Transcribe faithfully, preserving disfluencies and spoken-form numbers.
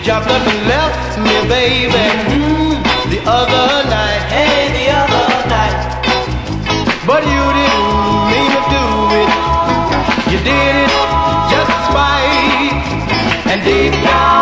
jumped up and left me, baby, mm, the other night. Hey, the other night. But you didn't mean to do it. You did it just to spite. And deep down